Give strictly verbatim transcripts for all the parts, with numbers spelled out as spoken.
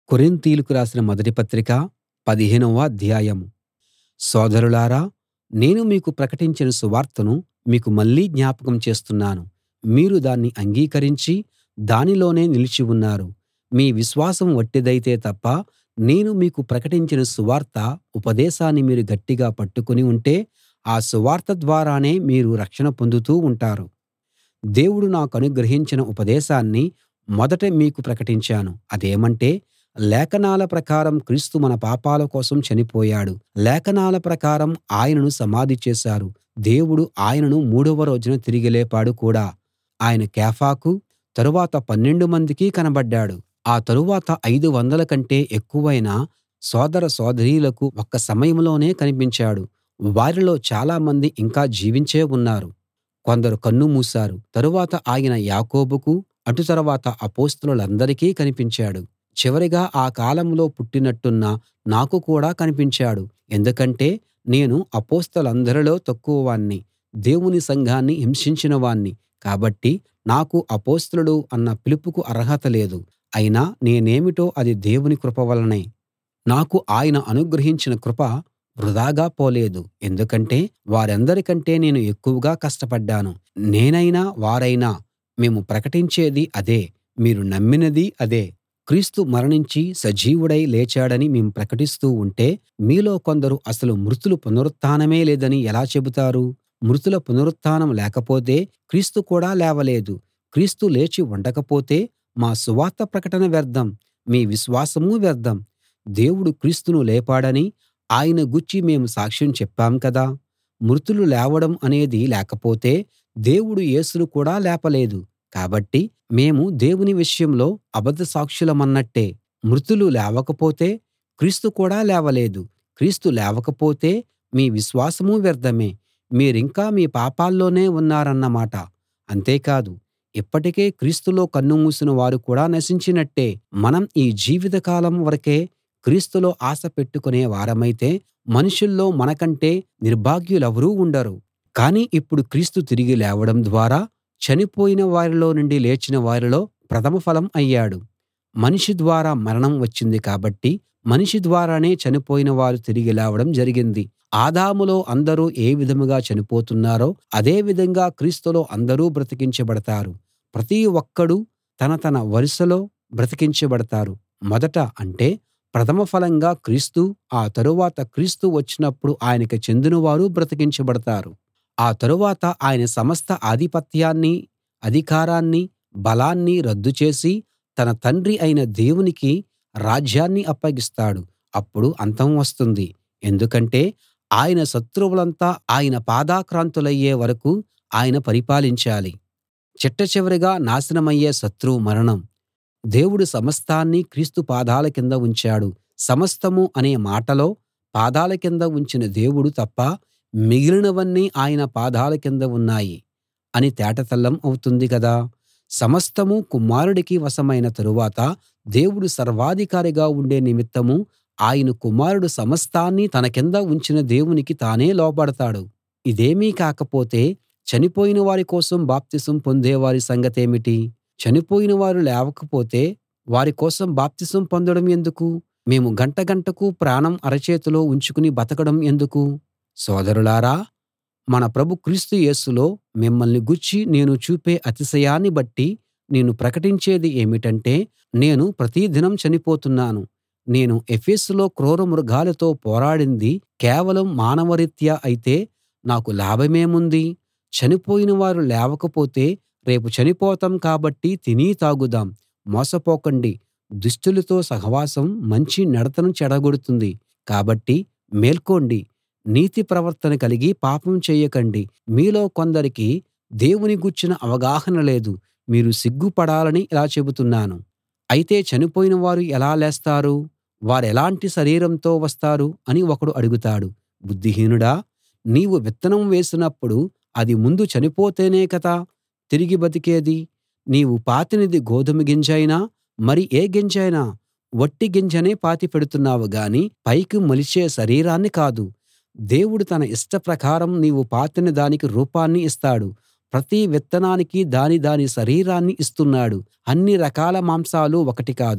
కొరింతీయులకు రాసిన మొదటి పత్రిక పదిహేనవ అధ్యాయం. సోదరులారా, నేను మీకు ప్రకటించిన సువార్తను మీకు మళ్ళీ జ్ఞాపకం చేస్తున్నాను. మీరు దాన్ని అంగీకరించి దానిలోనే నిలిచి ఉన్నారు. మీ విశ్వాసం వట్టిదైతే తప్ప నేను మీకు ప్రకటించిన సువార్త ఉపదేశాన్ని మీరు గట్టిగా పట్టుకుని ఉంటే ఆ సువార్త ద్వారానే మీరు రక్షణ పొందుతూ ఉంటారు. దేవుడు నాకనుగ్రహించిన ఉపదేశాన్ని మొదట మీకు ప్రకటించాను. అదేమంటే, లేఖనాల ప్రకారం క్రీస్తు మన పాపాల కోసం చనిపోయాడు. లేఖనాల ప్రకారం ఆయనను సమాధి చేశారు. దేవుడు ఆయనను మూడవ రోజున తిరిగి లేపాడు కూడా. ఆయన కేఫాకు, తరువాత పన్నెండు మందికి కనబడ్డాడు. ఆ తరువాత ఐదు వందల కంటే ఎక్కువైన సోదర సోదరీలకు ఒక్క సమయంలోనే కనిపించాడు. వారిలో చాలామంది ఇంకా జీవించే ఉన్నారు. కొందరు కన్ను మూశారు. తరువాత ఆయన యాకోబుకు, అటు తరువాత అపొస్తలులందరికీ కనిపించాడు. చివరిగా ఆ కాలంలో పుట్టినట్టున్న నాకు కూడా కనిపించాడు. ఎందుకంటే నేను అపొస్తలులందరిలో తక్కువవాణ్ణి, దేవుని సంఘాన్ని హింసించిన వాణ్ణి. కాబట్టి నాకు అపొస్తలుడు అన్న పిలుపుకు అర్హత లేదు. అయినా నేనేమిటో అది దేవుని కృప వల్లనే. నాకు ఆయన అనుగ్రహించిన కృప వృధాగా పోలేదు. ఎందుకంటే వారందరికంటే నేను ఎక్కువగా కష్టపడ్డాను. నేనైనా వారైనా మేము ప్రకటించేది అదే, మీరు నమ్మినదీ అదే. క్రీస్తు మరణించి సజీవుడై లేచాడని మేము ప్రకటిస్తూ ఉంటే మీలో కొందరు అసలు మృతుల పునరుత్థానమే లేదని ఎలా చెబుతారు? మృతుల పునరుత్థానం లేకపోతే క్రీస్తు కూడా లేవలేదు. క్రీస్తు లేచి ఉండకపోతే మా సువార్త ప్రకటన వ్యర్థం, మీ విశ్వాసమూ వ్యర్థం. దేవుడు క్రీస్తును లేపాడని ఆయన గూర్చి మేము సాక్ష్యం చెప్పాం కదా. మృతులు లేవడం అనేది లేకపోతే దేవుడు యేసును కూడా లేపలేదు. కాబట్టి మేము దేవుని విషయంలో అబద్ధ సాక్షులమన్నట్టే. మృతులు లేవకపోతే క్రీస్తు కూడా లేవలేదు. క్రీస్తు లేవకపోతే మీ విశ్వాసమూ వ్యర్థమే. మీరింకా మీ పాపాల్లోనే ఉన్నారన్నమాట. అంతేకాదు, ఇప్పటికే క్రీస్తులో కన్నుమూసిన వారు కూడా నశించినట్టే. మనం ఈ జీవితకాలం వరకే క్రీస్తులో ఆశ పెట్టుకునే వారమైతే మనుషుల్లో మనకంటే నిర్భాగ్యులెవరూ ఉండరు. కానీ ఇప్పుడు క్రీస్తు తిరిగి లేవడం ద్వారా చనిపోయిన వారిలో నుండి లేచిన వారిలో ప్రథమ ఫలం అయ్యాడు. మనిషి ద్వారా మరణం వచ్చింది కాబట్టి మనిషి ద్వారానే చనిపోయిన వారు తిరిగి లేవడం జరిగింది. ఆదాములో అందరూ ఏ విధంగా చనిపోతున్నారో అదే విధంగా క్రీస్తులో అందరూ బ్రతికించబడతారు. ప్రతి ఒక్కడూ తన తన వరుసలో బ్రతికించబడతారు. మొదట అంటే ప్రథమ ఫలంగా క్రీస్తు, ఆ తరువాత క్రీస్తు వచ్చినప్పుడు ఆయనకి చెందినవారు బ్రతికించబడతారు. ఆ తరువాత ఆయన సమస్త ఆధిపత్యాన్నీ, అధికారాన్నీ, బలాన్నీ రద్దు చేసి తన తండ్రి అయిన దేవునికి రాజ్యాన్ని అప్పగిస్తాడు. అప్పుడు అంతం వస్తుంది. ఎందుకంటే ఆయన శత్రువులంతా ఆయన పాదాక్రాంతులయ్యే వరకూ ఆయన పరిపాలించాలి. చిట్టచివరిగా నాశనమయ్యే శత్రువు మరణం. దేవుడు సమస్తాన్నీ క్రీస్తు పాదాల కింద ఉంచాడు. సమస్తం అనే మాటలో పాదాల కింద ఉంచిన దేవుడు తప్ప మిగిలినవన్నీ ఆయన పాదాల కింద ఉన్నాయి అని తేటతెల్లం అవుతుంది కదా. సమస్తం కుమారుడికి వశమైన తరువాత దేవుడు సర్వాధికారిగా ఉండే నిమిత్తం ఆయన కుమారుడు సమస్తాన్నీ తన కింద ఉంచిన దేవునికి తానే లోబడతాడు. ఇదేమీ కాకపోతే చనిపోయిన వారి కోసం బాప్తిసం పొందేవారి సంగతేమిటి? చనిపోయిన వారు లేవకపోతే వారి కోసం బాప్తిసం పొందడం ఎందుకు? మేము గంట గంటకు ప్రాణం అరచేతిలో ఉంచుకుని బతకడం ఎందుకు? సోదరులారా, మన ప్రభు క్రీస్తు యేసులో మిమ్మల్ని గూర్చి నేను చూపే అతిశయాన్ని బట్టి నేను ప్రకటించేది ఏమిటంటే, నేను ప్రతిదినం చనిపోతున్నాను. నేను ఎఫెసులో క్రూర మృగాలతో పోరాడింది కేవలం మానవరీత్యా అయితే నాకు లాభమేముంది? చనిపోయిన వారు లేవకపోతే రేపు చనిపోతాం కాబట్టి తిని తాగుదాం. మోసపోకండి. దుష్టులతో సహవాసం మంచి నడతను చెడగొడుతుంది. కాబట్టి మేల్కోండి. నీతి ప్రవర్తన కలిగి పాపం చేయకండి. మీలో కొందరికి దేవుని గూర్చిన అవగాహన లేదు. మీరు సిగ్గుపడాలని ఇలా చెబుతున్నాను. అయితే చనిపోయిన వారు ఎలా లేస్తారు? వారెలాంటి శరీరంతో వస్తారు అని ఒకడు అడుగుతాడు. బుద్ధిహీనుడా, నీవు విత్తనం వేసినప్పుడు అది ముందు చనిపోతేనే కదా తిరిగి బతికేది. నీవు పాతినది గోదుమ గింజైనా మరి ఏ గింజైనా వట్టి గింజనే పాతిపెడుతున్నావు గాని పైకి మొలిచే శరీరాన్ని కాదు. దేవుడు తన ఇష్టప్రకారం నీవు పాతిన దానికి రూపాన్ని ఇస్తాడు. ప్రతి విత్తనానికి దాని దాని శరీరాన్ని ఇస్తున్నాడు. అన్ని రకాల మాంసాలు ఒకటి కాదు.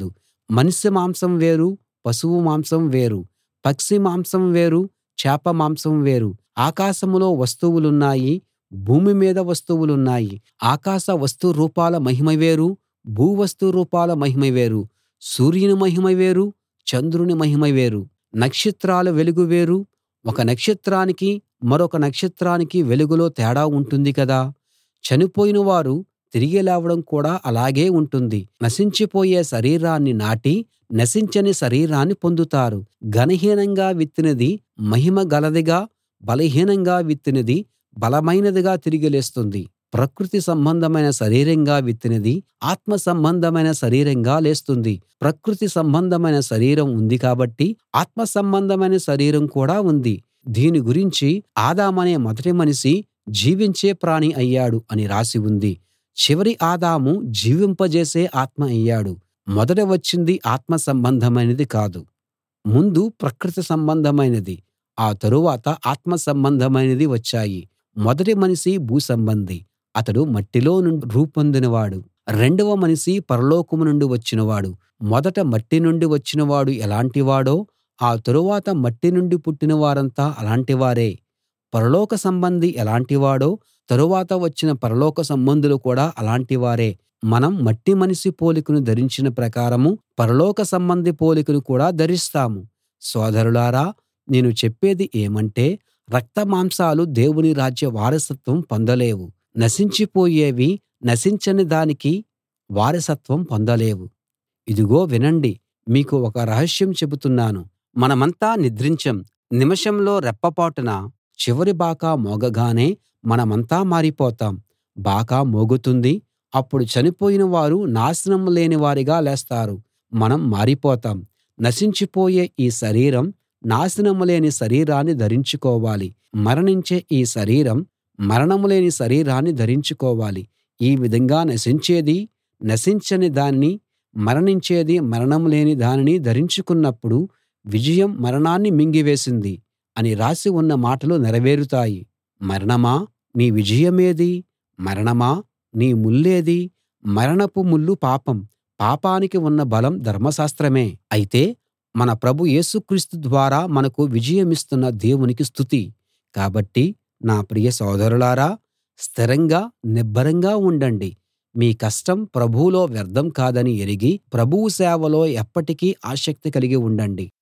మనిషి మాంసం వేరు, పశువు మాంసం వేరు, పక్షి మాంసం వేరు, చేప మాంసం వేరు. ఆకాశంలో వస్తువులున్నాయి, భూమి మీద వస్తువులున్నాయి. ఆకాశ వస్తు రూపాల మహిమ వేరు, భూవస్తు రూపాల మహిమ వేరు. సూర్యుని మహిమ వేరు, చంద్రుని మహిమ వేరు. నక్షత్రాల వెలుగు వేరు. ఒక నక్షత్రానికి మరొక నక్షత్రానికి వెలుగులో తేడా ఉంటుంది కదా. చనిపోయిన వారు తిరిగి లేవడం కూడా అలాగే ఉంటుంది. నశించిపోయే శరీరాన్ని నాటి నశించని శరీరాన్ని పొందుతారు. ఘనహీనంగా విత్తినది మహిమ గలదిగా, బలహీనంగా విత్తినది బలమైనదిగా తిరిగి లేస్తుంది. ప్రకృతి సంబంధమైన శరీరంగా విత్తినది ఆత్మ సంబంధమైన శరీరంగా లేస్తుంది. ప్రకృతి సంబంధమైన శరీరం ఉంది కాబట్టి ఆత్మ సంబంధమైన శరీరం కూడా ఉంది. దీని గురించి ఆదామనే మొదటి మనిషి జీవించే ప్రాణి అయ్యాడు అని రాసి ఉంది. చివరి ఆదాము జీవింపజేసే ఆత్మ అయ్యాడు. మొదట వచ్చింది ఆత్మ సంబంధమైనది కాదు, ముందు ప్రకృతి సంబంధమైనది. ఆ తరువాత ఆత్మ సంబంధమైనది వచ్చాయి. మొదటి మనిషి భూసంబంధి, అతడు మట్టిలో నుండి రూపొందినవాడు. రెండవ మనిషి పరలోకం నుండి వచ్చినవాడు. మొదట మట్టి నుండి వచ్చినవాడు ఎలాంటివాడో ఆ తరువాత మట్టి నుండి పుట్టిన వారంతా అలాంటివారే. పరలోక సంబంధి ఎలాంటివాడో తరువాత వచ్చిన పరలోక సంబంధులు కూడా అలాంటివారే. మనం మట్టి మనిషి పోలికను ధరించిన ప్రకారం పరలోక సంబంధి పోలికను కూడా ధరిస్తాము. సోదరులారా, నేను చెప్పేది ఏమంటే, రక్త మాంసాలు దేవుని రాజ్య వారసత్వం పొందలేవు. నశించిపోయేవి నశించని దానికి వారసత్వం పొందలేవు. ఇదిగో వినండి, మీకు ఒక రహస్యం చెబుతున్నాను. మనమంతా నిద్రించం. నిమిషంలో రెప్పపాటున చివరి బాకా మోగగానే మనమంతా మారిపోతాం. బాకా మోగుతుంది. అప్పుడు చనిపోయిన వారు నాశనం లేని వారిగా లేస్తారు. మనం మారిపోతాం. నశించిపోయే ఈ శరీరం నాశనం లేని శరీరాన్ని ధరించుకోవాలి. మరణించే ఈ శరీరం మరణం లేని శరీరాన్ని ధరించుకోవాలి. ఈ విధంగా నశించేది నశించని దాన్ని, మరణించేది మరణం లేని దానిని ధరించుకున్నప్పుడు విజయం మరణాన్ని మింగివేసింది అని రాసి ఉన్న మాటలు నెరవేరుతాయి. మరణమా, నీ విజయమేది? మరణమా, నీ ముల్లేది? మరణపు ముల్లు పాపం. పాపానికి ఉన్న బలం ధర్మశాస్త్రమే. అయితే మన ప్రభు యేసు క్రీస్తు ద్వారా మనకు విజయమిస్తున్న దేవునికి స్తుతి. కాబట్టి నా ప్రియ సోదరులారా, స్థిరంగా నిబ్బరంగా ఉండండి. మీ కష్టం ప్రభువులో వ్యర్థం కాదని ఎరిగి ప్రభువు సేవలో ఎప్పటికీ ఆసక్తి కలిగి ఉండండి.